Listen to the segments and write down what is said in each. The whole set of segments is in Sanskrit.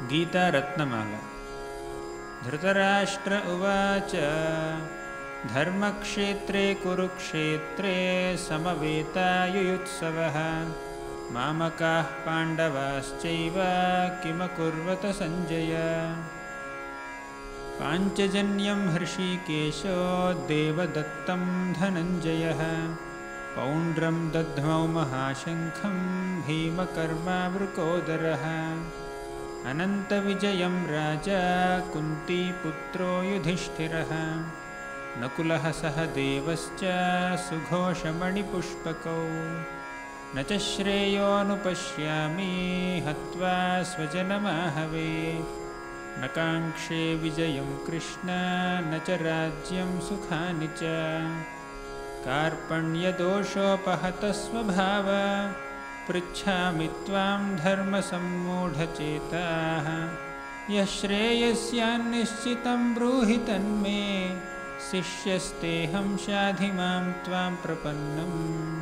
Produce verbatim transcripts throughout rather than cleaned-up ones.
गीतारत्नमाला। धृतराष्ट्र उवाच धर्मक्षेत्रे कुरुक्षेत्रे समवेतायुयुत्सवः मामकाः पाण्डवाश्चैव किमकुर्वत सञ्जय। पाञ्चजन्यं हृषीकेशो देवदत्तं धनञ्जयः पौण्ड्रं दध्मौ महाशङ्खं भीमकर्मावृकोदरः। अनन्तविजयं राजा कुन्तीपुत्रो युधिष्ठिरः नकुलः सह देवश्च सुघोषमणिपुष्पकौ। न च श्रेयोऽनुपश्यामि हत्वा स्वजनमाहवे न काङ्क्षे विजयं कृष्ण न च राज्यं सुखानि च। कार्पण्यदोषोपहतः स्वभाव पृच्छामि त्वां धर्मसम्मूढचेताः। यः श्रेयस्यान्निश्चितं ब्रूहि तन्मे शिष्यस्तेऽहं शाधि मां त्वां प्रपन्नम्।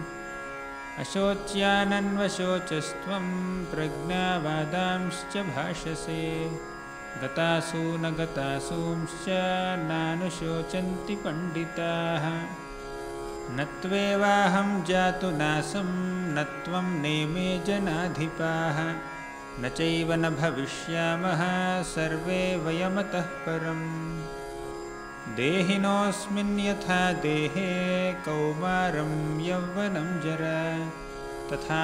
अशोच्यानन्वशोचस्त्वं प्रज्ञावादांश्च भाषसे गतासु न गतासूंश्च नानुशोचन्ति पण्डिताः। न त्वेवाहं जातु नासं न त्वं नेमे जनाधिपाः न चैव न भविष्यामः सर्वे वयमतः परम्। देहिनोऽस्मिन् यथा देहे कौमारं यौवनं जरा तथा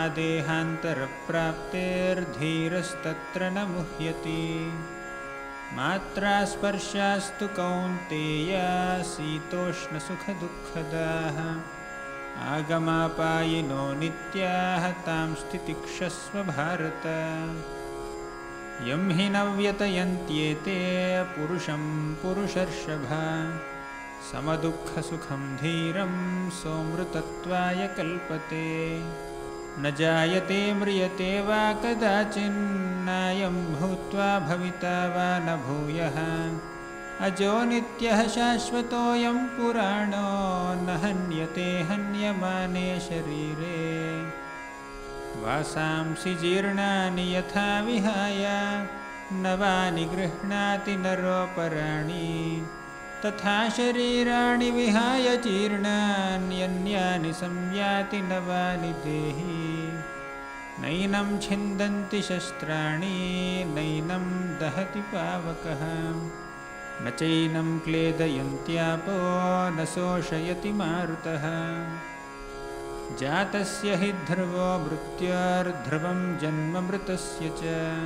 देहान्तरप्राप्तेर्धीरस्तत्र न मुह्यति। मात्रा स्पर्शास्तु कौन्तेय शीतोष्णसुखदुःखदाः आगमापायिनो नित्याः तां स्थितिक्षस्व भारत। यं हि न व्यतयन्त्येते पुरुषं पुरुषर्षभ समदुःखसुखं धीरं सोऽमृतत्वाय कल्पते। न जायते म्रियते वा कदाचिन्नायं भूत्वा भविता वा न भूयः। अजो नित्यः शाश्वतोऽयं पुराणो न हन्यते हन्यमाने शरीरे। वासांसि जीर्णानि यथा विहाय नवानि गृह्णाति नरोपराणि तथा शरीराणि विहाय जीर्णान्यन्यानि संयाति नवानि देहि। नैनं छिन्दन्ति शस्त्राणि नैनं दहति पावकः न चैनं क्लेदयन्त्यापो न शोषयति मारुतः। जातस्य हि ध्रुवो मृत्योर्ध्रुवं जन्म मृतस्य च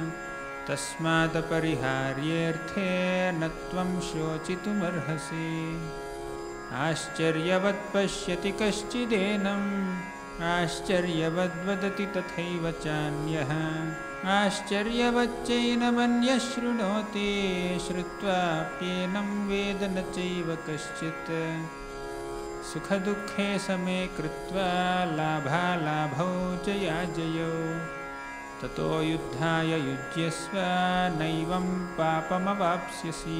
तस्मादपरिहार्येऽर्थे न त्वं शोचितुमर्हसि। आश्चर्यवत् पश्यति कश्चिदेनम् आश्चर्यवद्वदति तथैव चान्यः। आश्चर्यवच्चैनमन्यः शृणोति श्रुत्वाप्येनं वेद न चैव कश्चित्। सुखदुःखे समे कृत्वा लाभालाभौ जयाजयौ ततो युद्धाय युज्यस्व नैवं पापमवाप्स्यसि।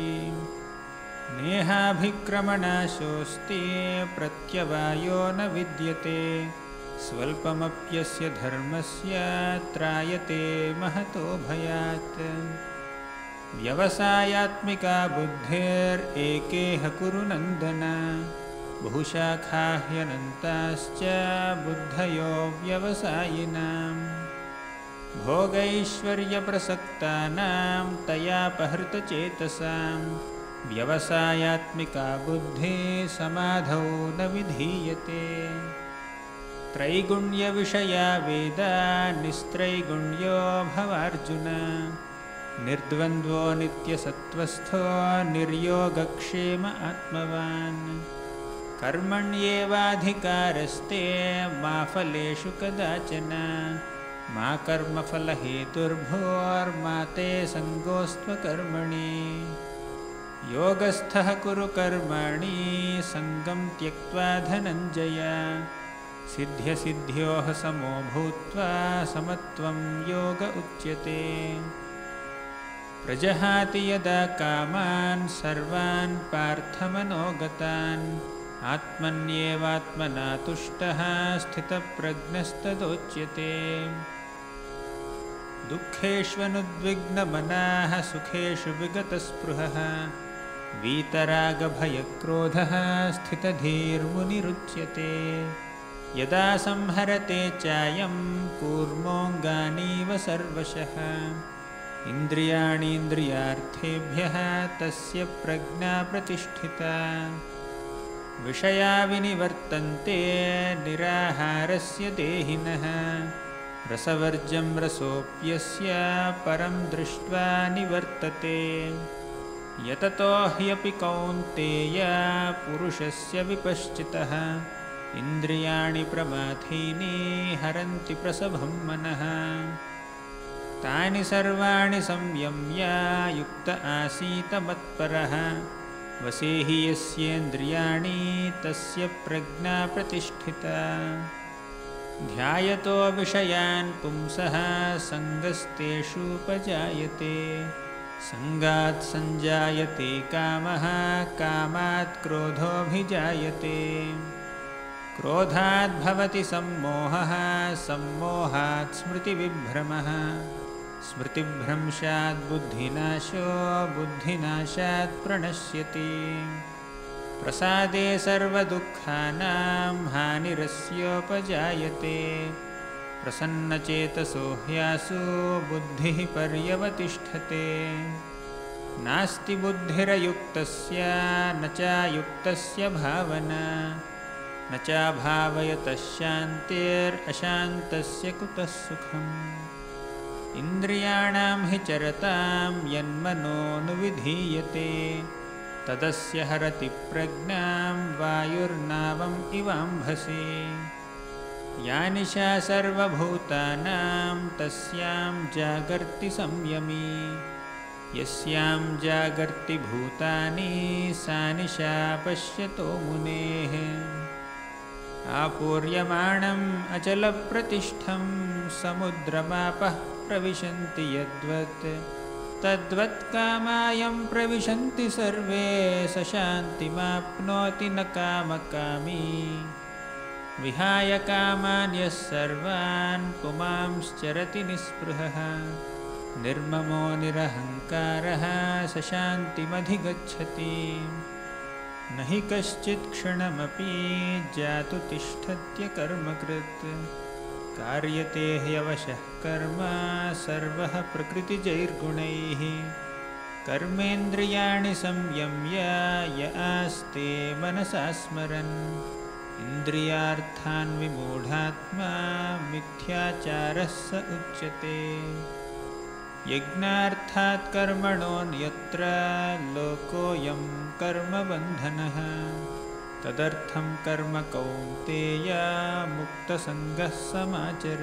नेहाभिक्रमणाशोऽस्ति प्रत्यवायो न विद्यते स्वल्पमप्यस्य धर्मस्य त्रायते महतो भयात्। व्यवसायात्मिका बुद्धेरेकेह कुरु नन्दन बहुशाखा ह्यनन्ताश्च बुद्धयो व्यवसायिनाम्। भोगैश्वर्यप्रसक्तानां तयापहृतचेतसां व्यवसायात्मिका बुद्धिः समाधौ न विधीयते। त्रैगुण्यविषया वेदा निस्त्रैगुण्यो भवार्जुन निर्द्वन्द्वो नित्यसत्त्वस्थो निर्योगक्षेम आत्मवान्। कर्मण्येवाधिकारस्ते मा फलेषु कदाचन मा कर्मफलहेतुर्भूर्मा ते सङ्गोऽस्त्वकर्मणि। योगस्थः कुरु कर्माणि सङ्गं त्यक्त्वा धनञ्जय सिद्ध्यसिद्ध्योः समो भूत्वा समत्वं योग उच्यते। प्रजहाति यदा कामान् सर्वान् पार्थमनोगतान् आत्मन्येवात्मना तुष्टः स्थितप्रज्ञस्तदोच्यते। दुःखेष्वनुद्विग्नमनाः सुखेषु विगतस्पृहः वीतरागभयक्रोधः स्थितधीर्मुनिरुच्यते यदा संहरते चायं कूर्मोऽङ्गानीव सर्वशः इन्द्रियाणीन्द्रियार्थेभ्यः तस्य प्रज्ञा प्रतिष्ठिता विषया विनिवर्तन्ते निराहारस्य देहिनः रसवर्जं रसोऽप्यस्य परं दृष्ट्वा निवर्तते यततो ह्यपि कौन्तेय पुरुषस्य विपश्चितः इन्द्रियाणि प्रमाथीनि हरन्ति प्रसभं मनः तानि सर्वाणि संयम्य युक्त आसीत मत्परः वसेहि यस्येन्द्रियाणि तस्य प्रज्ञा प्रतिष्ठिता ध्यायतो विषयान् पुंसः सङ्गस्तेषूपजायते सङ्गात् सञ्जायते कामः कामात् क्रोधोऽभिजायते क्रोधात् भवति सम्मोहः सम्मोहात् स्मृतिविभ्रमः स्मृतिभ्रंशात् बुद्धिनाशो बुद्धिनाशात् प्रणश्यति प्रसादे सर्वदुःखानां हानिरस्योपजायते प्रसन्नचेतसो ह्यासु बुद्धिः पर्यवतिष्ठते नास्ति बुद्धिरयुक्तस्य न चायुक्तस्य भावना न चाभावयतः शान्तिरशान्तस्य कुतः सुखम् इन्द्रियाणां हि चरतां यन्मनोनुविधीयते तदस्य हरति प्रज्ञां वायुर्नावम् इवाम्भसि या निशा सर्वभूतानां तस्यां जागर्ति संयमी यस्यां जागर्ति भूतानि सा निशा पश्यतो मुनेः आपूर्यमाणम् अचलप्रतिष्ठं समुद्रमापः प्रविशन्ति यद्वत् तद्वत् कामायं प्रविशन्ति सर्वे स शान्तिमाप्नोति न कामकामी विहाय कामान् यः सर्वान् पुमांश्चरति निःस्पृहः निर्ममो निरहङ्कारः स शान्तिमधिगच्छति न हि कश्चित् क्षणमपि जातु तिष्ठत्य कर्मकृत् कार्यते ह्यवशः कर्म सर्वः प्रकृतिजैर्गुणैः कर्मेन्द्रियाणि संयम्य य आस्ते मनसा स्मरन् इन्द्रियार्थान् विमूढात्मा मिथ्याचारः स उच्यते यज्ञार्थात् कर्मणोऽन्यत्र लोकोऽयं कर्मबन्धनः तदर्थं कर्म कौन्तेय मुक्तसङ्गः समाचर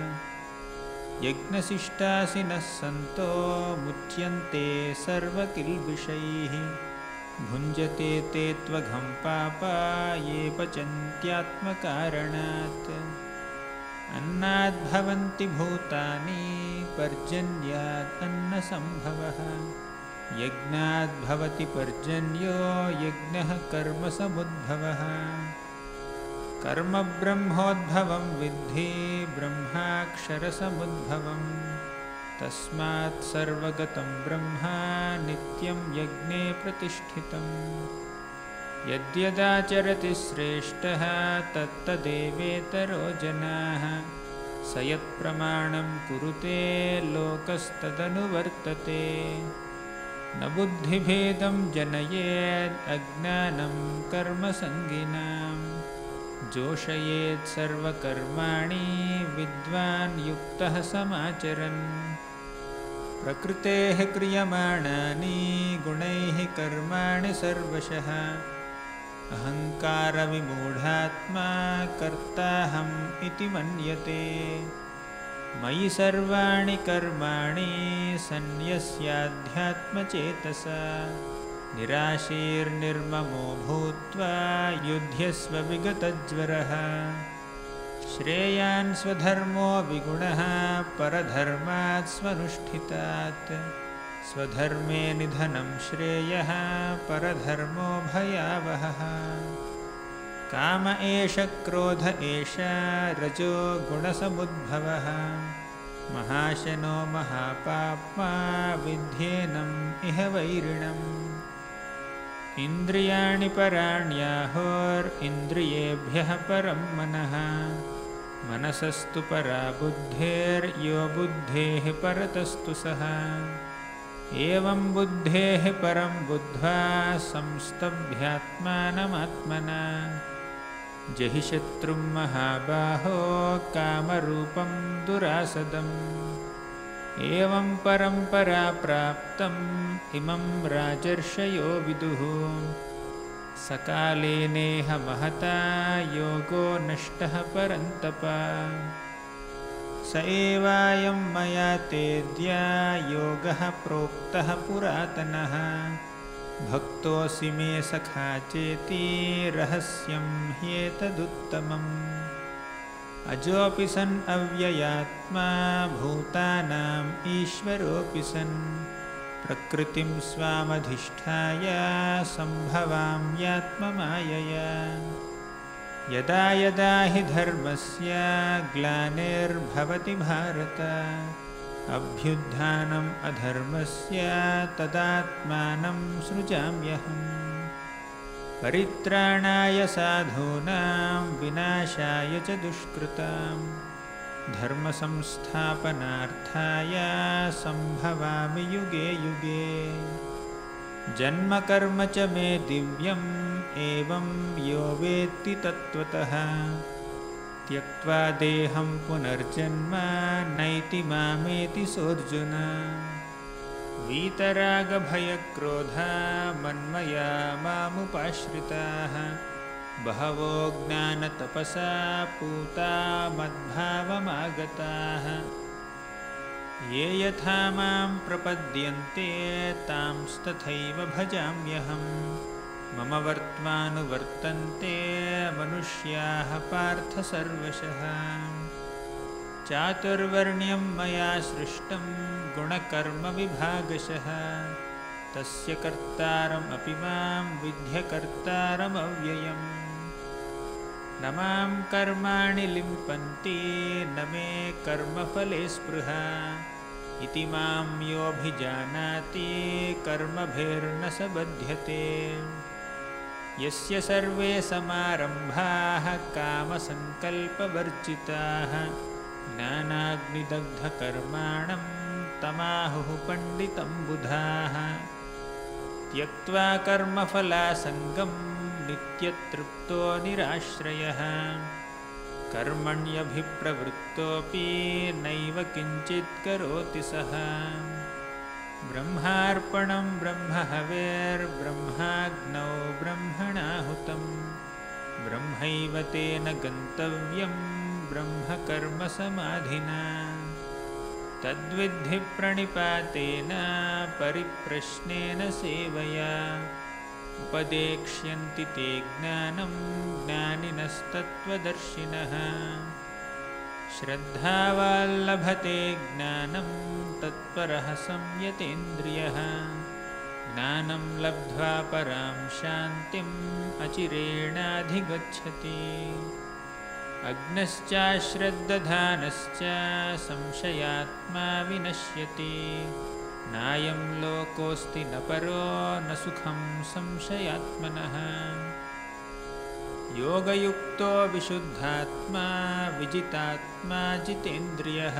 यज्ञशिष्टासिनः सन्तो मुच्यन्ते सर्वकिल्बिषैः भुञ्जते ते त्वघं पापा ये पचन्त्यात्मकारणात् अन्नाद्भवन्ति भूतानि पर्जन्यात् अन्नसम्भवः यज्ञाद्भवति पर्जन्यो यज्ञः कर्मसमुद्भवः कर्म ब्रह्मोद्भवं विद्धि ब्रह्माक्षरसमुद्भवम् तस्मात् सर्वगतं ब्रह्मा नित्यं यज्ञे प्रतिष्ठितम् यद्यदाचरति श्रेष्ठः तत्तदेवेतरो जनाः स यत्प्रमाणं कुरुते लोकस्तदनुवर्तते न बुद्धिभेदं जनयेद् अज्ञानं कर्मसङ्गिनां जोषयेत् सर्वकर्माणि विद्वान् युक्तः समाचरन् प्रकृतेः क्रियमाणानि गुणैः कर्माणि सर्वशः अहङ्कारविमूढात्मा कर्ताहम् इति मन्यते मयि सर्वाणि कर्माणि सन्न्यस्याध्यात्मचेतसा निराशीर्निर्ममो भूत्वा युध्यस्व विगतज्वरः श्रेयान् स्वधर्मो विगुणः परधर्मात् स्वनुष्ठितात् स्वधर्मे निधनं श्रेयः परधर्मो भयावहः काम एष क्रोध एष रजो गुणसमुद्भवः महाशनो महापाप्मा विध्येनम् इह वैरिणम् इन्द्रियाणि पराण्याहुरिन्द्रियेभ्यः परं मनः मनसस्तु परा बुद्धेर्यो बुद्धेः परतस्तु सः एवं बुद्धेः परं बुद्ध्वा संस्तभ्यात्मानमात्मना जहि शत्रुं महाबाहो कामरूपं दुरासदम् एवं परम्परा प्राप्तम् इमं राजर्षयो विदुः सकालेनेह महता योगो नष्टः परन्तप स एवायं मया तेऽद्य योगः प्रोक्तः पुरातनः भक्तोऽसि मे सखा चेति रहस्यं ह्येतदुत्तमम् अजोऽपि सन् अव्ययात्मा भूतानाम् ईश्वरोऽपि सन् प्रकृतिं स्वामधिष्ठाय सम्भवाम्यात्ममायया यदा यदा हि धर्मस्य ग्लानिर्भवति भारत अभ्युत्थानम् अधर्मस्य तदात्मानं सृजाम्यहम् परित्राणाय साधूनां विनाशाय च दुष्कृतां धर्मसंस्थापनार्थाय सम्भवामि युगे युगे जन्म कर्म च मे दिव्यम् एवं यो वेत्ति तत्त्वतः त्यक्त्वा देहं पुनर्जन्म नैति मामेति सोऽर्जुन वीतरागभयक्रोधा मन्मया मामुपाश्रिताः बहवो ज्ञानतपसा पूता मद्भावमागताः ये यथा मां प्रपद्यन्ते तांस्तथैव भजाम्यहम् मम वर्त्मानुवर्तन्ते मनुष्याः पार्थ सर्वशः चातुर्वर्ण्यं मया सृष्टं गुणकर्मविभागशः तस्य कर्तारम् अपि मां विद्यकर्तारमव्ययम् न मां कर्माणि लिम्पन्ति न मे कर्मफले स्पृहा इति मां योऽभिजानाति कर्मभिर्न स बध्यते यस्य सर्वे समारम्भाः कामसङ्कल्पवर्जिताः ज्ञानाग्निदग्धकर्माणं तमाहुः पण्डितं बुधाः त्यक्त्वा कर्मफलासङ्गं नित्यतृप्तो निराश्रयः कर्मण्यभिप्रवृत्तोऽपि नैव किञ्चित् करोति सः ब्रह्मार्पणं ब्रह्महवेर्ब्रह्माग्नौ ब्रह्मणाहुतं ब्रह्मैव तेन गन्तव्यं ब्रह्मकर्मसमाधिना तद्विद्धि प्रणिपातेन परिप्रश्नेन सेवया उपदेक्ष्यन्ति ते ज्ञानं ज्ञानिनस्तत्त्वदर्शिनः श्रद्धावाल्लभते ज्ञानं तत्परः संयतेन्द्रियः ज्ञानं लब्ध्वा परां शान्तिम् अचिरेणाधिगच्छति अग्नश्चाश्रद्दधानश्च संशयात्मा विनश्यति नायं लोकोऽस्ति न परो न सुखं संशयात्मनः योगयुक्तो विशुद्धात्मा विजितात्मा जितेन्द्रियः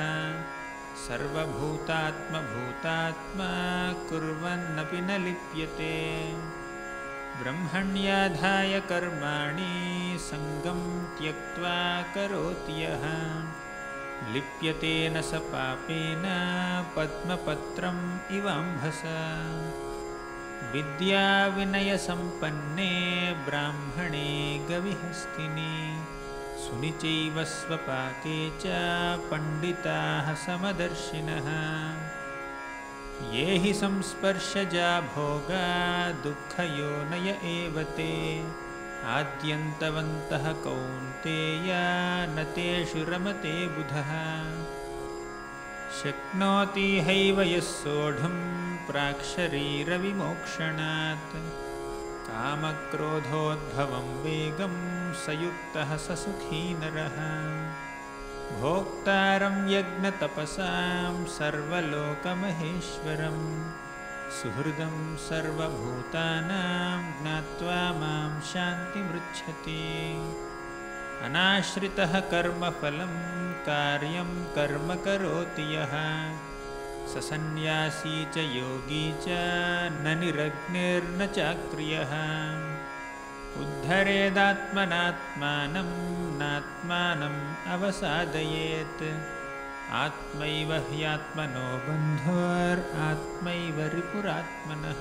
सर्वभूतात्मभूतात्मा कुर्वन्नपि न लिप्यते ब्रह्मण्याधाय कर्माणि सङ्गं त्यक्त्वा करोति यः लिप्यते न स पापेन पद्मपत्रम् इवाम्भसा विद्याविनयसम्पन्ने ब्राह्मणे गविहस्तिनि सुनिचैव स्वपाके च पण्डिताः समदर्शिनः ये हि संस्पर्शजा भोगा दुःखयोनय एव ते आद्यन्तवन्तः कौन्तेय न तेषु रमते बुधः शक्नोति हैव यः सोढुं प्राक्शरीरविमोक्षणात् कामक्रोधोद्भवं वेगं स युक्तः स सुखी नरः भोक्तारं यज्ञतपसां सर्वलोकमहेश्वरं सुहृदं सर्वभूतानां ज्ञात्वा मां शान्तिमृच्छति। अनाश्रितः कर्मफलं कार्यं कर्म करोति यः स सन्न्यासी च योगी च न निरग्निर्न चाक्रियः। उद्धरेदात्मनात्मानं नात्मानम् अवसादयेत् आत्मैव ह्यात्मनो बन्धुरात्मैव रिपुरात्मनः।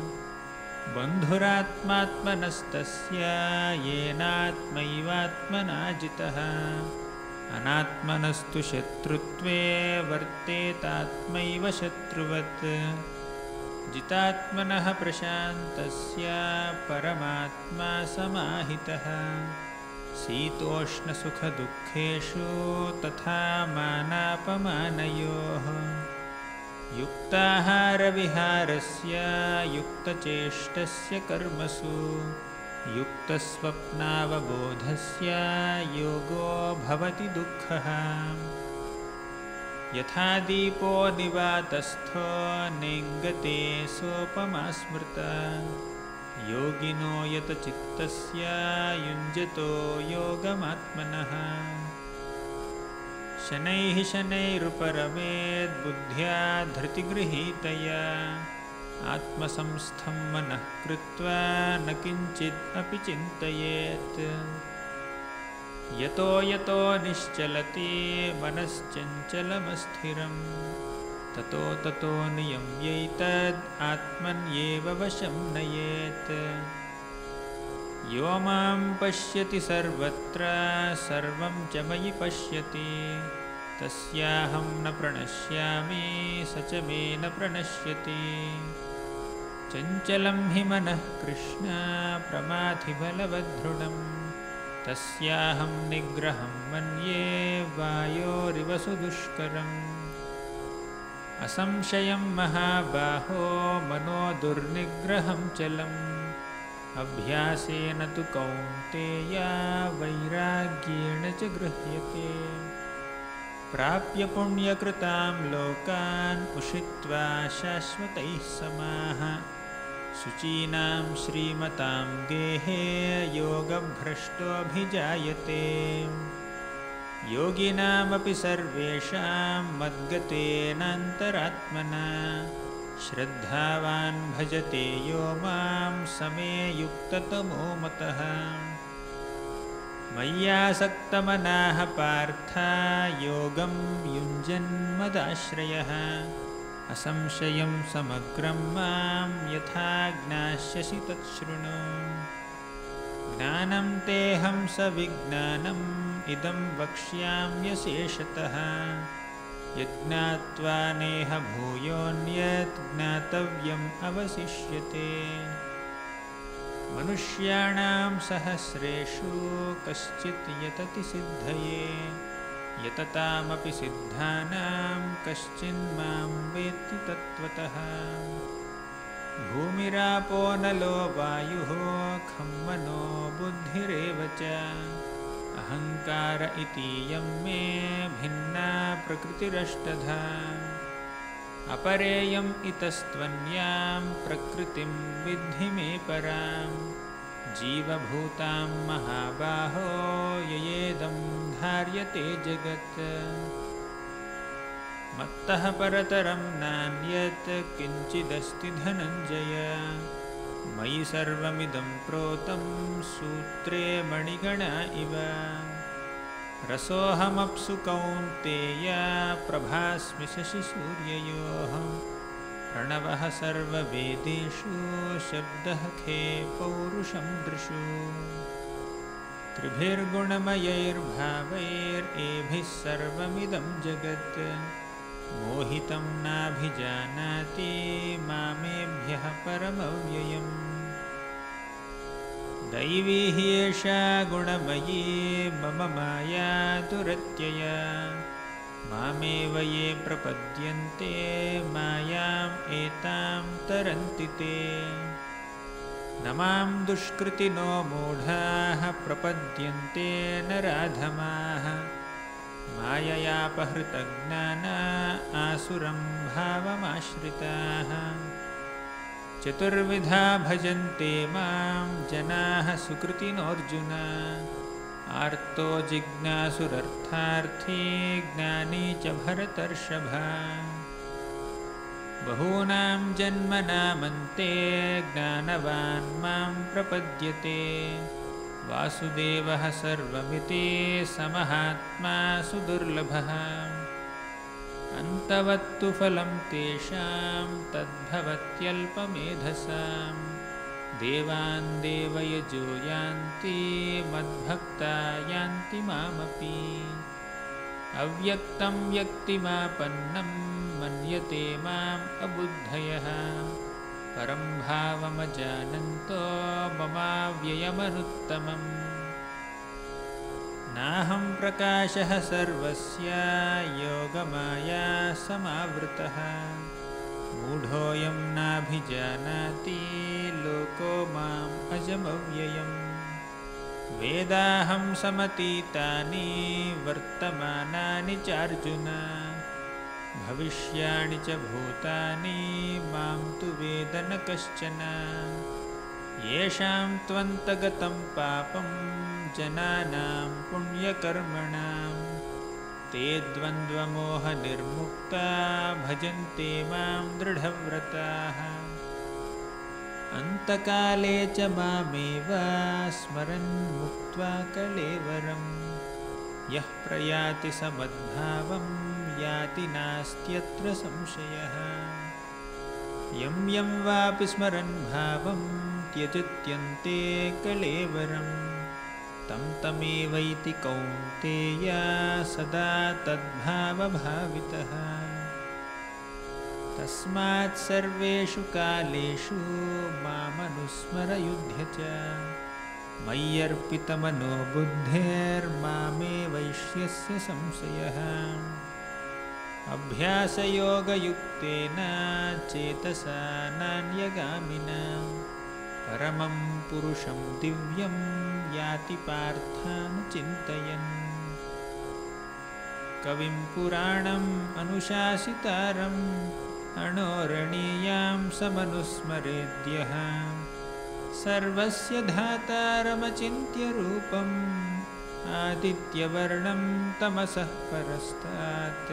बन्धुरात्मात्मनस्तस्य येनात्मैवात्मना जितः अनात्मनस्तु शत्रुत्वे वर्तेतात्मैव शत्रुवत्। जितात्मनः प्रशान्तस्य परमात्मा समाहितः शीतोष्णसुखदुःखेषु तथा मानापमानयोः। युक्ताहारविहारस्य युक्तचेष्टस्य कर्मसु युक्तस्वप्नावबोधस्य योगो भवति दुःखः। यथा दीपो निवातस्थो नेङ्गते सोपमा स्मृता योगिनो यतचित्तस्य युञ्जतो योगमात्मनः। शनैः शनैरुपरमेद् बुद्ध्या धृतिगृहीतया आत्मसंस्थं मनः कृत्वा न किञ्चित् अपि चिन्तयेत्। यतो यतो निश्चलति मनश्चञ्चलमस्थिरं ततो ततो नियम्यैतद् आत्मन्येव वशं नयेत्। यो मां पश्यति सर्वत्र सर्वं च मयि पश्यति तस्याहं न प्रणश्यामि स च मे न प्रणश्यति। चञ्चलं हि मनः कृष्ण प्रमाथि बलवदृढम् तस्याहं निग्रहं मन्ये वायोरिव सुदुष्करम्। असंशयं महाबाहो मनो दुर्निग्रहं चलम् अभ्यासेन तु कौन्तेय वैराग्येण च गृह्यते। प्राप्य पुण्यकृतां लोकान् उषित्वा शाश्वतैः समाः शुचीनां श्रीमतां गेहे योगभ्रष्टोऽभिजायते। योगिनामपि सर्वेषां मद्गतेनान्तरात्मना श्रद्धावान् भजते यो मां समे युक्ततमो मतः। मय्यासक्तमनाः पार्थ योगं युञ्जन्मदाश्रयः असंशयं समग्रं मां यथा ज्ञास्यसि तच्छृणु। ज्ञानं तेऽहं सविज्ञानम् इदं वक्ष्याम्यशेषतः यज्ञात्वा नेह भूयोऽन्यत् ज्ञातव्यम् अवशिष्यते। मनुष्याणां सहस्रेषु कश्चित् यतति सिद्धये यततामपि सिद्धानां कश्चिन्मां वेत्ति तत्त्वतः। भूमिरापो नलो वायुः खं मनो बुद्धिरेव च अहङ्कार इतीयं मे भिन्ना प्रकृतिरष्टधा। अपरेयम् इतस्त्वन्यां प्रकृतिं विद्धि मे परां जीवभूतां महाबाहो ययेदं धार्यते जगत्। मत्तः परतरं नान्यत् किञ्चिदस्ति धनञ्जय मयि सर्वमिदं प्रोतं सूत्रे मणिगणा इव। रसोऽहमप्सु कौन्तेय प्रभास्मि शशिसूर्ययोः प्रणवः सर्ववेदेषु शब्दः खे पौरुषं दृशु। त्रिभिर्गुणमयैर्भावैरेभिः सर्वमिदं जगत् मोहितं नाभिजानाति मामेभ्यः परमव्ययम्। दैवी हि एषा गुणमयी मम माया दुरत्यया मामेव ये प्रपद्यन्ते मायाम् एतां तरन्ति ते। न मां दुष्कृतिनो मूढाः प्रपद्यन्ते नराधमाः माययापहृतज्ञाना आसुरं भावमाश्रिताः चतुर्विधा भजन्ते मां जनाः सुकृतिनोऽर्जुन आर्तो जिज्ञासुरर्थार्थी ज्ञानी च भरतर्षभ बहूनां जन्मनामन्ते ज्ञानवान् मां प्रपद्यते वासुदेवः सर्वमिति समहात्मा सुदुर्लभः अन्तवत्तु फलं तेषां तद्भवत्यल्पमेधसां देवान् देवयजो यान्ति मद्भक्ता यान्ति मामपि अव्यक्तं व्यक्तिमापन्नं मन्यते माम् अबुद्धयः परं भावमजानन्तो ममाव्ययमनुत्तमम् नाहं प्रकाशः सर्वस्य योगमाया समावृतः मूढोऽयं नाभिजानाति लोको माम् अजमव्ययम् वेदाहं समतीतानि वर्तमानानि चार्जुन भविष्याणि च भूतानि मां तु वेद न कश्चन येषां त्वन्तगतं पापं जनानां पुण्यकर्मणां ते द्वन्द्वमोहनिर्मुक्ता भजन्ते मां दृढव्रताः अन्तकाले च मामेव स्मरन् मुक्त्वा कलेवरं यः प्रयाति समद्भावं याति नास्त्यत्र संशयः यं यं वापि स्मरन् भावं त्यजत्यन्ते कलेवरं तं तमेवैति कौन्तेय सदा तद्भावभावितः तस्मात् सर्वेषु कालेषु मामनुस्मर युध्य च मय्यर्पितमनो बुद्धेर्मामे वैश्यस्य संशयः अभ्यासयोगयुक्तेन चेतसा नान्यगामिना परमं पुरुषं दिव्यं याति पार्थानुचिन्तयन् कविं पुराणम् अनुशासितारम् अणोरणीयां समनुस्मरेद्यः सर्वस्य धातारमचिन्त्य रूपम् आदित्यवर्णं तमसः परस्तात्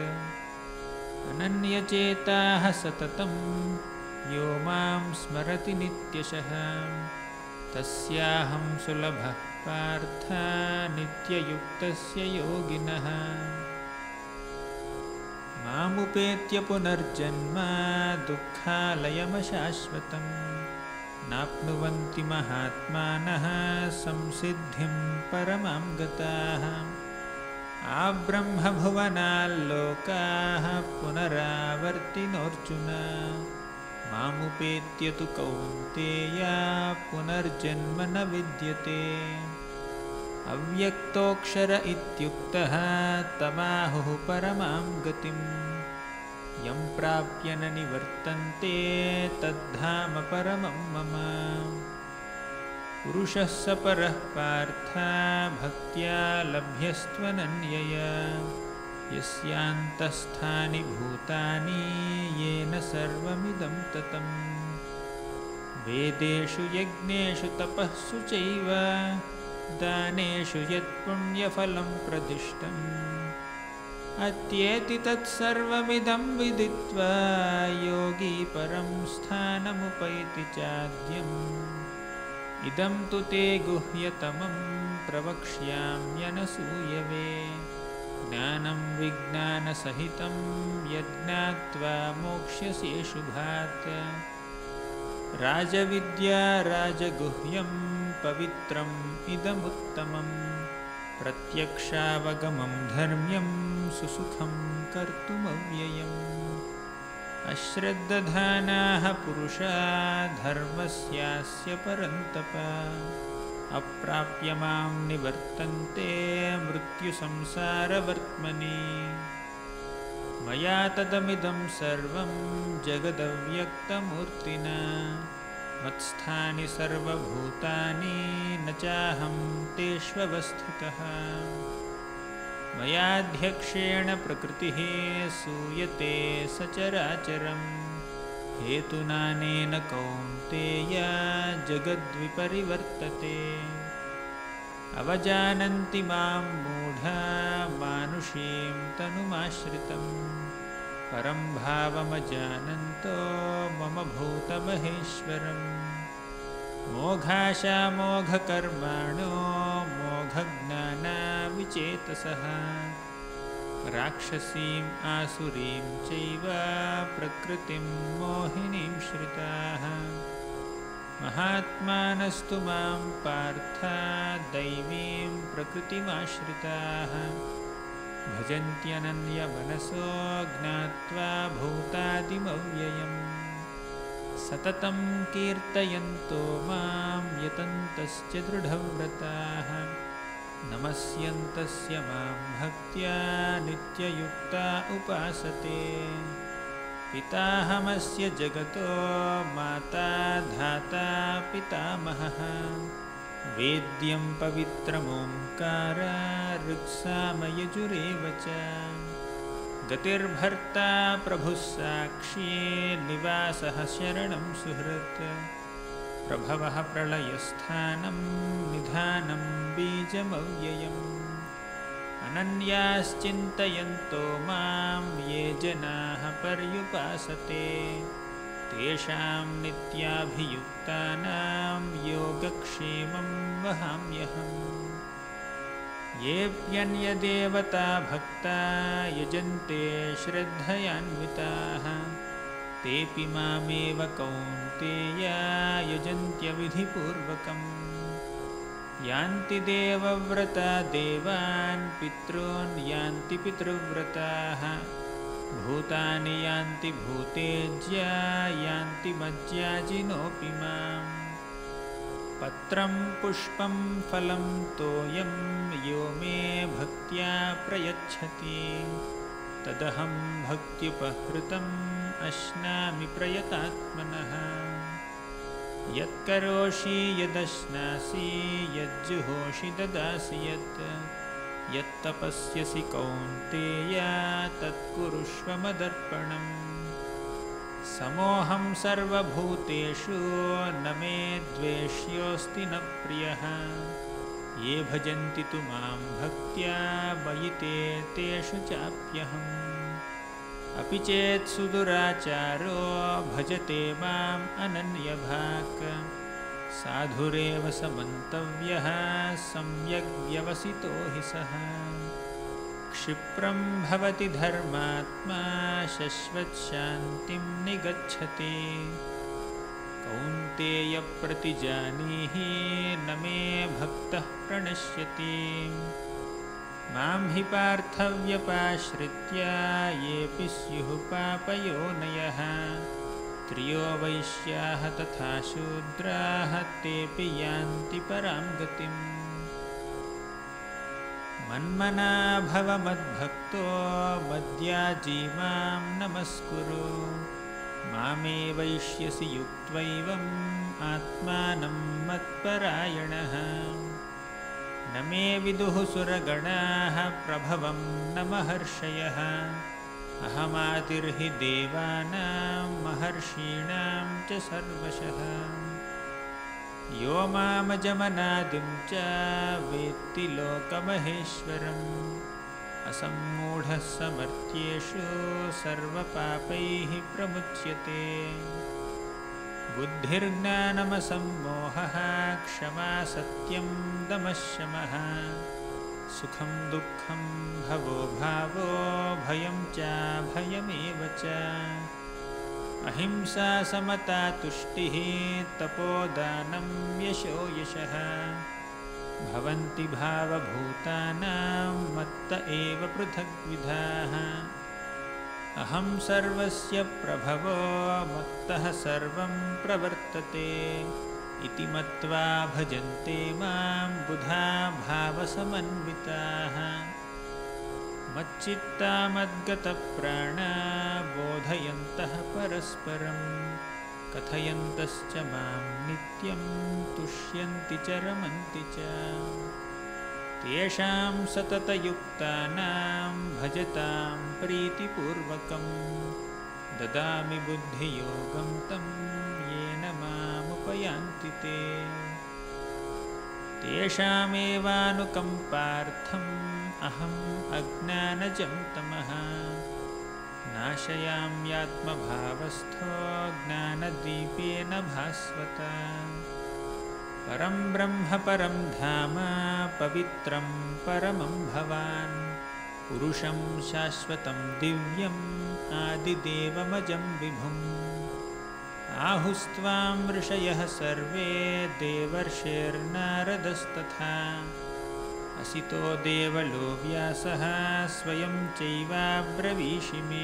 अनन्यचेताः सततं यो मां स्मरति नित्यशः तस्याहं सुलभः पार्थ नित्ययुक्तस्य योगिनः मामुपेत्य पुनर्जन्म दुःखालयमशाश्वतं नाप्नुवन्ति महात्मानः संसिद्धिं परमां गताः आब्रह्मभुवनाल्लोकाः पुनरावर्तिनोऽर्जुन मामुपेत्य तु कौन्तेय पुनर्जन्म न विद्यते अव्यक्तोऽक्षर इत्युक्तः तमाहुः परमां गतिं यं प्राप्य न निवर्तन्ते तद्धाम परमं मम पुरुषः स परः पार्थ भक्त्या लभ्यस्त्वनन्यया यस्यान्तस्थानि भूतानि येन सर्वमिदं ततम् वेदेषु यज्ञेषु तपःसु चैव दानेषु यत्पुण्यफलं प्रदिष्टम् अत्येति तत्सर्वमिदं विदित्वा योगी परं स्थानमुपैति चाद्यम् इदं तु ते गुह्यतमं प्रवक्ष्याम्यनसूयवे ज्ञानं विज्ञानसहितं यज्ञात्वा मोक्ष्यसे शुभात् राजविद्या राजगुह्यं पवित्रम् इदमुत्तमं प्रत्यक्षावगमं धर्म्यं सुसुखं कर्तुमव्ययम् अश्रद्धधानाः पुरुषा धर्मस्यास्य परन्तप अप्राप्य मां निवर्तन्ते मृत्युसंसारवर्त्मनि मया तदमिदं सर्वं जगदव्यक्तमूर्तिना मत्स्थानि सर्वभूतानि न चाहं तेष्वस्थितः मयाध्यक्षेण प्रकृतिः सूयते सचराचरम् हेतुनानेन कौन्तेय जगद्विपरिवर्तते अवजानन्ति मां मूढा मानुषीं तनुमाश्रितं परं भावमजानन्तो मम भूतमहेश्वरम् मोघाशामोघकर्माणो मोघज्ञानाविचेतसः राक्षसीम् आसुरीं चैव प्रकृतिं मोहिनीं श्रिताः महात्मानस्तु मां पार्थ दैवीं प्रकृतिमाश्रिताः भजन्त्यनन्यमनसो ज्ञात्वा भूतादिमव्ययम् सततं कीर्तयन्तो मां यतन्तश्च दृढव्रताः नमस्यन्तस्य मां भक्त्या नित्ययुक्ता उपासते पिताहमस्य जगतो माता धाता पितामहः वेद्यं पवित्रमोङ्कार ऋक्सामयजुरेव च गतिर्भर्ता प्रभुः साक्षी निवासः शरणं सुहृत् प्रभवः प्रलयस्थानं निधानं बीजमव्ययम् अनन्याश्चिन्तयन्तो मां ये जनाः पर्युपासते तेषां नित्याभियुक्तानां योगक्षेमं वहाम्यहम् येऽप्यन्यदेवता भक्ता यजन्ते श्रद्धयान्विताः तेऽपि मामेव कौन्तेय यजन्त्यविधिपूर्वकम् यान्ति देवव्रता देवान् पितॄन् यान्ति पितृव्रताः भूतानि यान्ति भूतेज्या यान्ति मज्याजिनोऽपि माम् पत्रं पुष्पं फलं तोयं यो मे भक्त्या प्रयच्छति तदहं भक्त्युपहृतम् अश्नामि प्रयतात्मनः यत्करोषि यदश्नासि यज्जुहोषि ददासि यत् यत्तपस्यसि कौन्तेय तत्कुरुष्व मदर्पणम् समोऽहं सर्वभूतेषु न मे द्वेष्योऽस्ति न प्रियः ये भजन्ति तु मां भक्त्या मयि ते तेषु चाप्यहम् अपि चेत् सुदुराचारो भजते माम् अनन्यभाक् साधुरेव समन्तव्यः सम्यग् व्यवसितो हि सः क्षिप्रं भवति धर्मात्मा शश्वत्शान्तिं निगच्छति कौन्तेय प्रतिजानीहि न मे भक्तः प्रणश्यति मां हि पार्थव्यपाश्रित्य येऽपि स्युः पापयोनयः स्त्रियो वैश्याः तथा शूद्राः तेऽपि यान्ति परां गतिम् मन्मना भव मद्भक्तो मद्याजी मां नमस्कुरु मामे वैष्यसि युक्त्वैवम् आत्मानं मत्परायणः न मे विदुः सुरगणाः प्रभवं न महर्षयः अहमादिर्हि देवानां महर्षीणां च सर्वशः यो मामजमनादिं च वेत्ति लोकमहेश्वरम् असम्मूढः समर्थ्येषु सर्वपापैः प्रमुच्यते बुद्धिर्ज्ञानमसम्मोहः क्षमा सत्यं दमः शमः सुखं दुःखं भवो भावो भयं चाभयमेव च अहिंसा समता तुष्टिः तपोदानं यशो यशः भवन्ति भावभूतानां मत्त एव पृथग्विधाः अहं सर्वस्य प्रभवो मत्तः सर्वं प्रवर्तते इति मत्वा भजन्ते मां बुधा भावसमन्विताः मच्चित्ता मद्गतप्राणा बोधयन्तः परस्परं कथयन्तश्च मां नित्यं तुष्यन्ति च रमन्ति च तेषां सततयुक्तानां भजतां प्रीतिपूर्वकं ददामि बुद्धियोगं तं येन मामुपयान्ति ते। तेषामेवानुकम्पार्थम् अहम् अज्ञानजं तमः नाशयाम्यात्मभावस्थो ज्ञानदीपेन भास्वता। परं ब्रह्म परं धाम पवित्रं परमं भवान् पुरुषं शाश्वतं दिव्यम् आदिदेवमजं विभुम्। आहुस्त्वां ऋषयः सर्वे देवर्षिर्नारदस्तथा असितो देवलो व्यासः स्वयं चैवाब्रवीषि मे।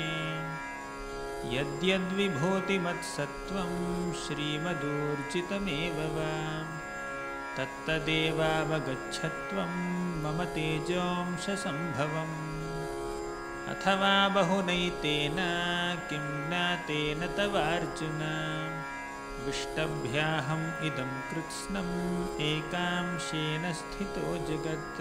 यद्यद्विभूतिमत्सत्त्वं श्रीमदूर्जितमेव वा तत्तदेवावगच्छत्वं मम तेजोंशसम्भवम्। अथवा बहुनैतेन किं ज्ञातेन तवार्जुन विष्टभ्याहम् इदं कृत्स्नम् एकांशेन स्थितो जगत्।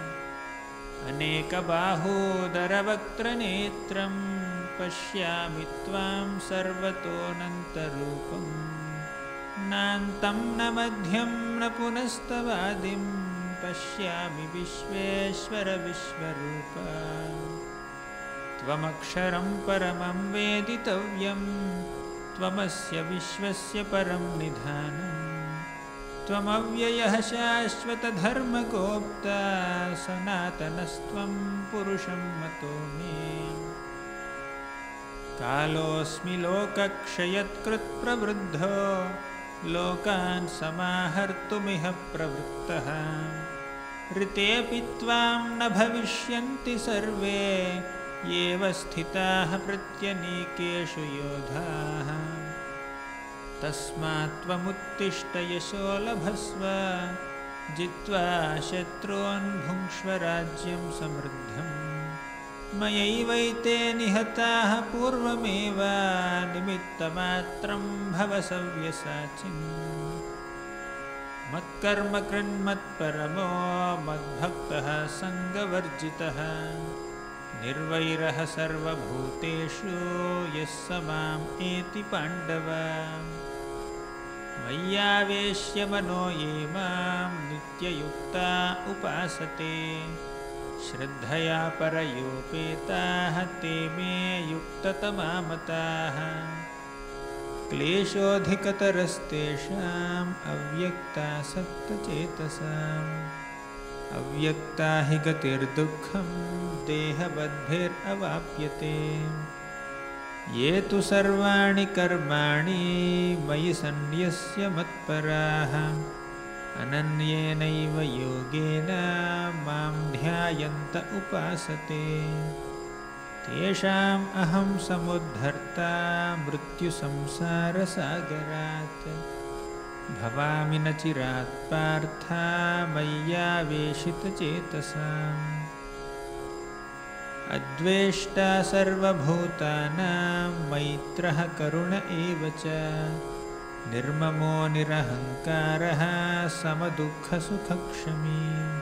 अनेकबाहोदरवक्त्रनेत्रं पश्यामि त्वां सर्वतोऽनन्तरूपम् नान्तं न मध्यं न पुनस्तवादिं पश्यामि विश्वेश्वर विश्वरूप। त्वमक्षरं परमं वेदितव्यं त्वमस्य विश्वस्य परं निधानम्। त्वमव्ययः शाश्वतधर्मगोप्ता सनातनस्त्वं पुरुषं मतो मे। कालोऽस्मि लोकक्षयत्कृत्प्रवृद्धो लोकान् समाहर्तुमिह प्रवृत्तः। ऋतेऽपि त्वां न भविष्यन्ति सर्वे येव स्थिताः प्रत्यनीकेषु योधाः। तस्मात् त्वमुत्तिष्ठ यशो लभस्व जित्वा शत्रून् भुङ्क्ष्व राज्यं समृद्धम्। मयैवैते निहताः पूर्वमेव निमित्तमात्रं भव सव्यसाचिन्। मत्कर्म कृन्मत्परमो मद्भक्तः सङ्गवर्जितः निर्वैरः सर्वभूतेषु यः स माम् एति पाण्डव। मय्यावेश्य मनो ये मां नित्ययुक्ता उपासते श्रद्धया परयोपेताः ते मे युक्ततमा मताः। क्लेशोऽधिकतरस्तेषाम् अव्यक्तासक्तचेतसाम् अव्यक्ता हि गतिर्दुःखं देहबद्धिरवाप्यते। ये तु सर्वाणि कर्माणि मयि सन्न्यस्य मत्पराः अनन्येनैव योगेन मां ध्यायन्त उपासते। तेषाम् अहं समुद्धर्ता मृत्युसंसारसागरात् भवामि न चिरात् पार्थ मय्यावेशितचेतसाम्। अद्वेष्टा सर्वभूतानां मैत्रः करुण एव च निर्ममो निरहङ्कारः समदुःखसुखक्षमी।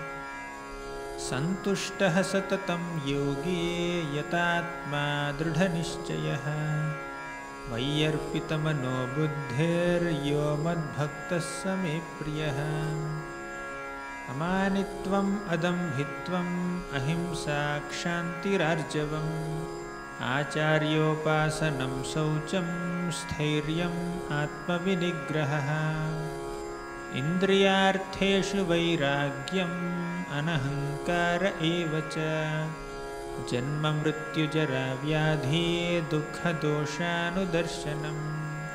सन्तुष्टः सततं योगी यतात्मा दृढनिश्चयः मय्यर्पितमनो बुद्धिर्यो मद्भक्तः स मे प्रियः। अमानित्वम् अदम्भित्वम् अहिंसा क्षान्तिरार्जवम् आचार्योपासनं शौचं स्थैर्यम् आत्मविनिग्रहः। इन्द्रियार्थेषु वैराग्यम् अनहङ्कार एव च जन्ममृत्युजरा व्याधि दुःखदोषानुदर्शनम्।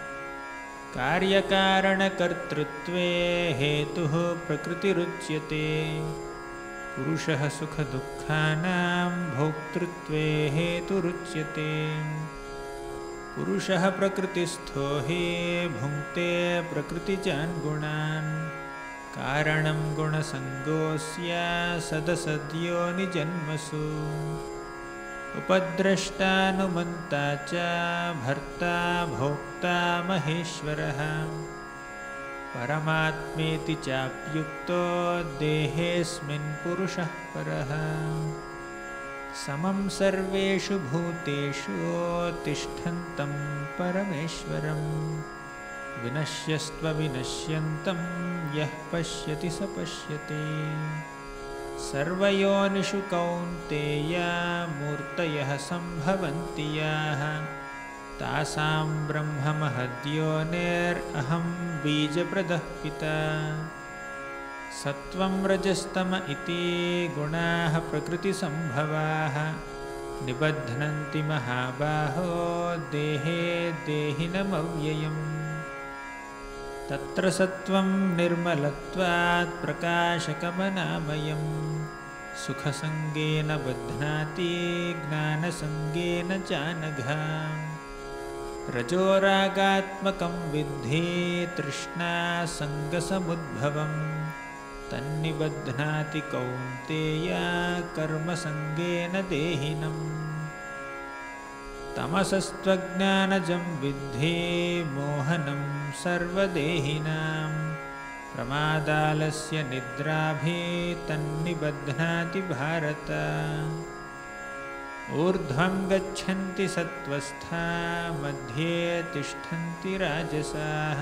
कार्यकारणकर्तृत्वे हेतुः प्रकृतिरुच्यते पुरुषः सुखदुःखानां भोक्तृत्वे हेतुरुच्यते। पुरुषः प्रकृतिस्थो हि भुङ्क्ते प्रकृतिजान् गुणान् कारणं गुणसङ्गोऽस्य सदसद्योनिजन्मसु। उपद्रष्टानुमन्ता च भर्ता भोक्ता महेश्वरः परमात्मेति चाप्युक्तो देहेऽस्मिन् पुरुषः परः। समं सर्वेषु भूतेषु तिष्ठन्तं परमेश्वरं विनश्यस्त्वविनश्यन्तं यः पश्यति स पश्यति। सर्वयोनिषु कौन्तेय मूर्तयः सम्भवन्ति याः तासां ब्रह्ममहद्योनिरहं बीजप्रदः पिता। सत्वं रजस्तम इति गुणाः प्रकृतिसम्भवाः निबध्नन्ति महाबाहो देहे देहिनमव्ययम्। तत्र सत्वं निर्मलत्वात् प्रकाशकमनामयं सुखसङ्गेन बध्नाति ज्ञानसङ्गेन चानघा। रजोरागात्मकं विद्धि तृष्णासङ्गसमुद्भवं तन्निबध्नाति कौन्तेय कर्मसङ्गेन देहिनम्। तमसस्त्वज्ञानजं विद्धि मोहनं सर्वदेहिनां प्रमादालस्य निद्राभिः तन्निबध्नाति भारत। ऊर्ध्वं गच्छन्ति सत्त्वस्था मध्ये तिष्ठन्ति राजसाः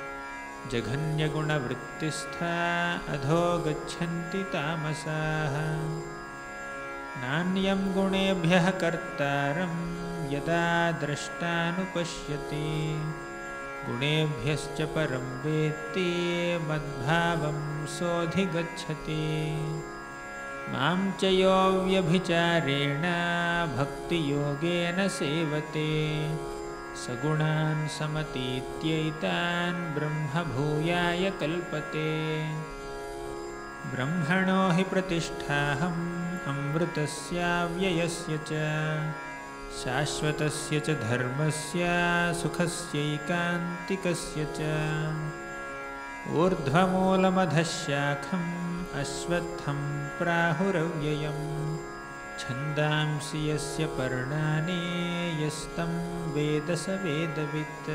जघन्यगुणवृत्तिस्था अधो गच्छन्ति तामसाः। नान्यं गुणेभ्यः कर्तारं यदा द्रष्टानुपश्यति गुणेभ्यश्च परं वेत्ति मद्भावं सोऽधिगच्छति। मां च यो व्यभिचारेण भक्तियोगेन सेवते सगुणान् समतीत्यैतान् ब्रह्मभूयाय कल्पते। ब्रह्मणो हि प्रतिष्ठाहम् अमृतस्याव्ययस्य च शाश्वतस्य च धर्मस्य सुखस्यैकान्तिकस्य च। ऊर्ध्वमूलमधःशाखम् अश्वत्थं प्राहुरव्ययम् छन्दांसि यस्य पर्णानि यस्तं वेद स वेदवित्।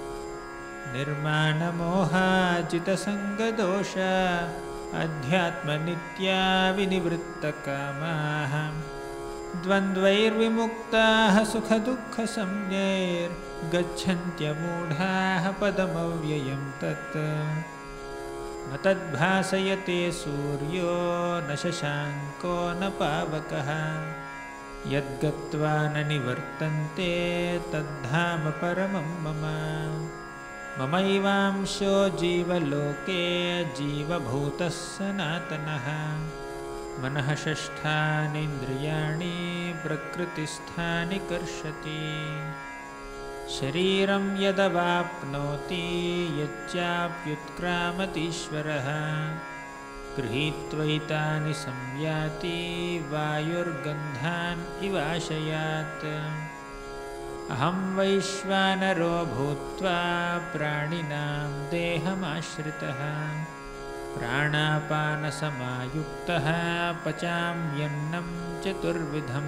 निर्माणमोहाजितसङ्गदोष अध्यात्मनित्या विनिवृत्तकामाः द्वन्द्वैर्विमुक्ताः सुखदुःखसंज्ञैर्गच्छन्त्यमूढाः पदमव्ययं तत्। न तद्भासयते सूर्यो न शशाङ्को न पावकः यद्गत्वा न निवर्तन्ते तद्धाम परमं मम। ममैवांशो जीवलोके जीवभूतः सनातनः मनः षष्ठानीन्द्रियाणि प्रकृतिस्थानि कर्षति। शरीरं यदवाप्नोति यच्चाप्युत्क्रामतीश्वरः गृहीत्वैतानि संयाति वायुर्गन्धान् इवाशयात्। अहं वैश्वानरो भूत्वा प्राणिनां देहमाश्रितः प्राणापानसमायुक्तः पचाम्यन्नं चतुर्विधम्।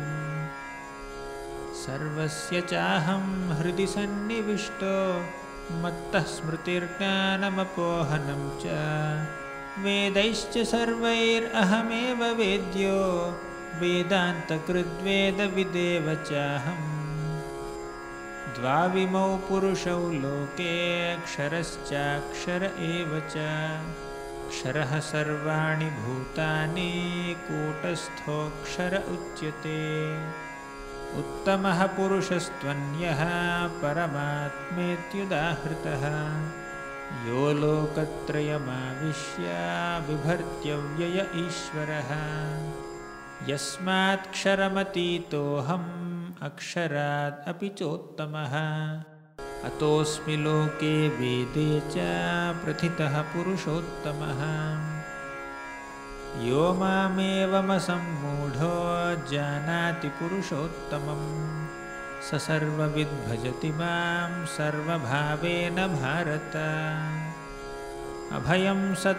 सर्वस्य चाहं हृदि सन्निविष्टो मत्तः स्मृतिर्ज्ञानमपोहनं च। वेदैश्च सर्वैरहमेव वेद्यो वेदान्तकृद्वेदविदेव चाहम्। द्वाविमौ पुरुषौ लोके क्षरश्चाक्षर एव च। क्षरः सर्वाणि भूतानि कूटस्थोऽक्षर उच्यते। उत्तमः पुरुषस्त्वन्यः परमात्मेत्युदाहृतः यो लोकत्रयमाविश्य बिभर्त्यव्यय ईश्वरः। यस्मात्क्षरमतीतोऽहम् अक्षरात् अपि चोत्तमः अतोऽस्मि लोके वेदे च प्रथितः पुरुषोत्तमः। यो मामेवमसम्मूढो जानाति पुरुषोत्तमं स सर्वविद् भजति मां सर्वभावेन भारत। अभयं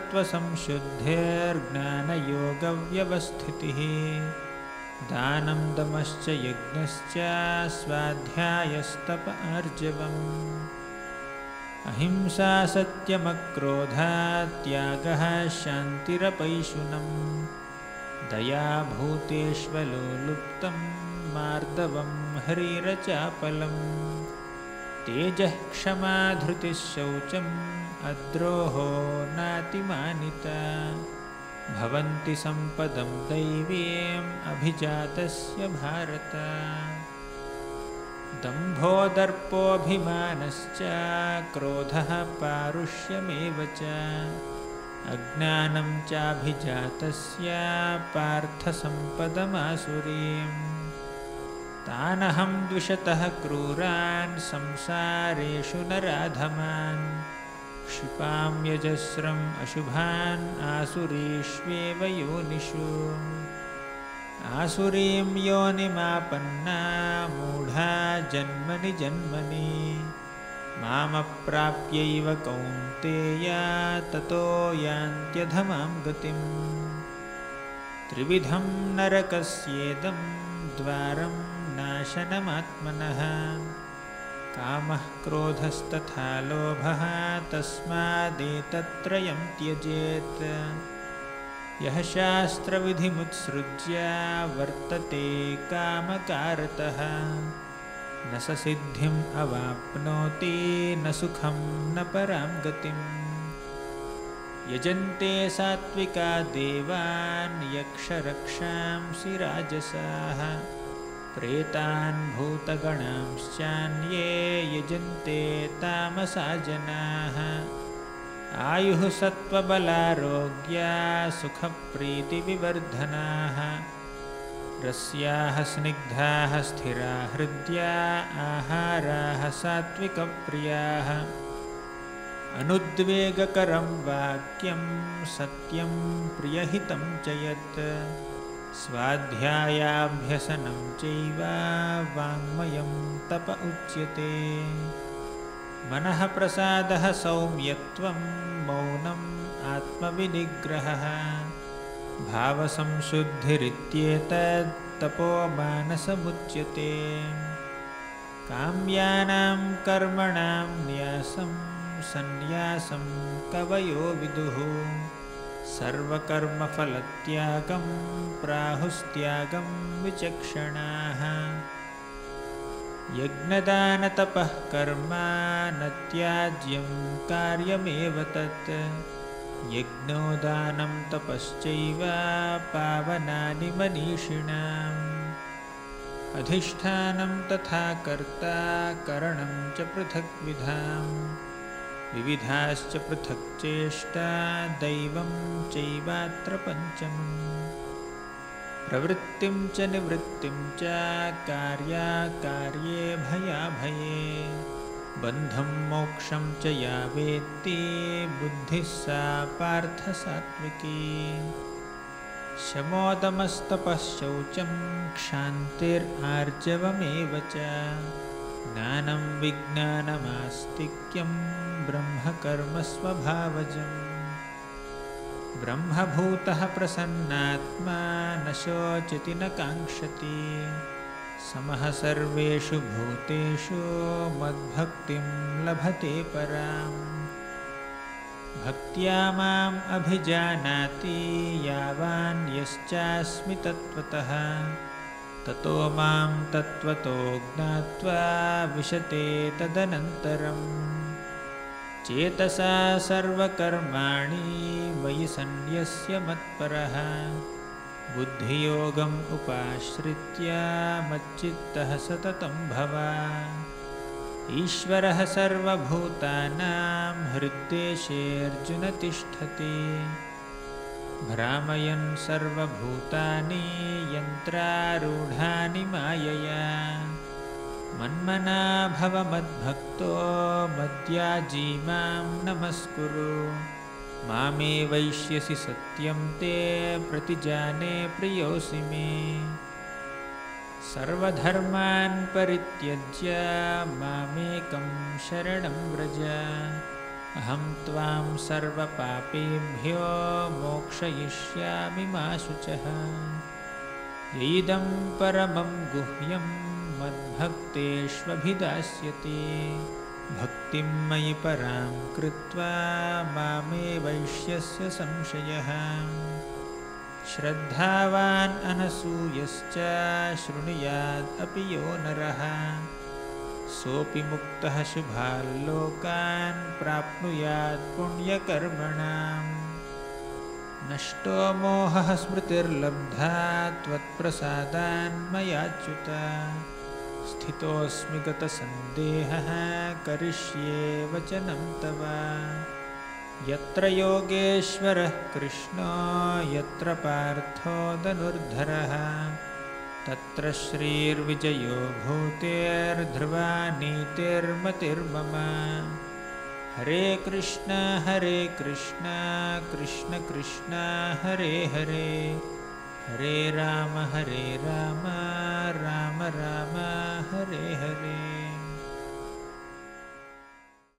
सत्त्वसंशुद्धिर्ज्ञानयोगव्यवस्थितिः दानं दमश्च यज्ञश्च स्वाध्यायस्तप आर्जवम्। अहिंसा सत्यमक्रोधा त्यागः शान्तिरपैशुनम् दया भूतेष्वलोलुप्तं मार्दवं ह्रीरचापलम् तेजः क्षमा धृतिः शौचम् अद्रोहो नातिमानिता भवन्ति सम्पदं दैवीम् अभिजातस्य भारत दम्भो दर्पोऽभिमानश्च क्रोधः पारुष्यमेव च अज्ञानं चाभिजातस्य पार्थसम्पदमासुरीम् तानहं द्विषतः क्रूरान् संसारेषु नराधमान् क्षिपां यजस्रम् अशुभान् आसुरीष्वेव योनिषु आसुरीं योनिमापन्ना मूढा जन्मनि जन्मनि मामप्राप्यैव कौन्तेय ततो यान्त्यधमां गतिम् त्रिविधं नरकस्येदं द्वारं नाशनमात्मनः कामः क्रोधस्तथा लोभः तस्मादेतत्त्रयं त्यजेत् यः शास्त्रविधिमुत्सृज्य वर्तते कामकारतः न स सिद्धिम् अवाप्नोति न सुखं न परां गतिम् यजन्ते सात्विका देवान् यक्षरक्षांसि राजसाः प्रेतान् भूतगणांश्चान्ये यजन्ते तामसा जनाः आयुः सत्त्वबलारोग्या सुखप्रीतिविवर्धनाः रस्याः स्निग्धाः स्थिरा हृद्या आहाराः सात्विकप्रियाः अनुद्वेगकरं वाक्यं सत्यं प्रियहितं च यत् स्वाध्यायाभ्यसनं चैव वाङ्मयं तप उच्यते मनः प्रसादः सौम्यत्वं मौनम् आत्मविनिग्रहः भावसंशुद्धिरित्येतत् तपोमानसमुच्यते काम्यानां कर्मणां न्यासं सन्न्यासं कवयो विदुः सर्वकर्मफलत्यागं प्राहुस्त्यागं विचक्षणाः यज्ञदानतपः कर्म न त्याज्यं कार्यमेव तत् यज्ञोदानं तपश्चैव पावनानि मनीषिणाम् अधिष्ठानं तथा कर्ता करणं च पृथग्विधाम् विविधाश्च पृथक् चेष्टा दैवं चैवात्र पञ्चमम् प्रवृत्तिं च निवृत्तिं च कार्याकार्ये भयाभये बन्धं मोक्षं च या वेत्ति बुद्धिः सा पार्थ सात्विकी शमोदमस्तपः शौचं क्षान्तिरार्जवमेव च ज्ञानं विज्ञानमास्तिक्यं ब्रह्मकर्मस्वभावजम् ब्रह्मभूतः प्रसन्नात्मा न शोचति न काङ्क्षति समः सर्वेषु भूतेषु मद्भक्तिं लभते पराम् भक्त्या माम् अभिजानाति यावान् यश्चास्मि तत्त्वतः ततो मां तत्त्वतो ज्ञात्वा विशते तदनन्तरम् चेतसा सर्वकर्माणि मयि सन्न्यस्य मत्परः बुद्धियोगम् उपाश्रित्य मच्चित्तः सततं भव ईश्वरः सर्वभूतानां हृद्देशेऽर्जुन तिष्ठति भ्रामयन् सर्वभूतानि यन्त्रारूढानि मायया मन्मना भव मद्भक्तो मद्याजी मां नमस्कुरु मामे वैष्यसि सत्यं ते प्रतिजाने प्रियोऽसि मे सर्वधर्मान् परित्यज्य मामेकं शरणं व्रज अहं त्वां सर्वपापेभ्यो मोक्षयिष्यामि मा शुचः यैदं परमं गुह्यं मद्भक्तेष्वभिधास्यति भक्तिं मयि परां कृत्वा मामे वैश्यस्य संशयः श्रद्धावान् अनसूयश्च शृणुयात् अपि यो नरः सोऽपि मुक्तः शुभान् लोकान् प्राप्नुयात् पुण्यकर्मणाम् नष्टो मोहः स्मृतिर्लब्धा त्वत्प्रसादान् मयाच्युत स्थितोऽस्मि गतसन्देहः करिष्ये वचनं तव यत्र योगेश्वरः कृष्णो यत्र पार्थो धनुर्धरः तत्र श्रीर्विजयो भूतेर्ध्रुवा नीतिर्मतिर्मम हरे कृष्ण हरे कृष्ण कृष्ण कृष्ण हरे हरे हरे राम हरे राम राम राम हरे हरे।